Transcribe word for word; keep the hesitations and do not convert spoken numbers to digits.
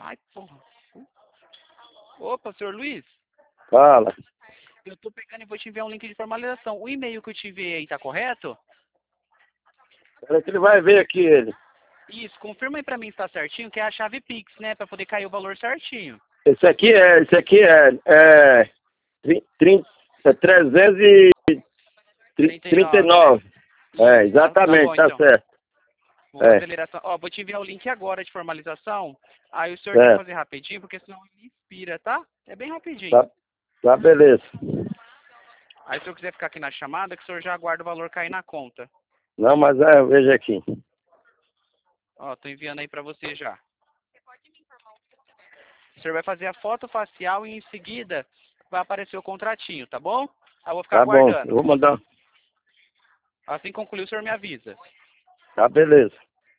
Ai, porra. Opa, senhor Luiz. Fala. Eu tô pegando e vou te enviar um link de formalização. O e-mail que eu te enviei aí tá correto? Espera que ele vai ver aqui, ele. Isso, confirma aí pra mim se tá certinho, que é a chave Pix, né? Pra poder cair o valor certinho. Esse aqui é, esse aqui é, é, trinta, é trezentos e trinta e nove. É, Isso, tá, tá exatamente, bom tá então. certo. Vou É, fazer liberação. Ó, vou te enviar o link agora de formalização. Aí o senhor quer certo. fazer rapidinho, porque senão ele expira, tá? É bem rapidinho. Tá, tá beleza. Aí se o senhor quiser ficar aqui na chamada, que o senhor já aguarda o valor cair na conta. Não, mas é, veja aqui. Ó, tô enviando aí pra você já. O senhor vai fazer a foto facial e em seguida vai aparecer o contratinho, tá bom? Aí eu vou ficar Tá bom, eu aguardando. vou mandar. Assim que concluir, o senhor me avisa. Tá beleza.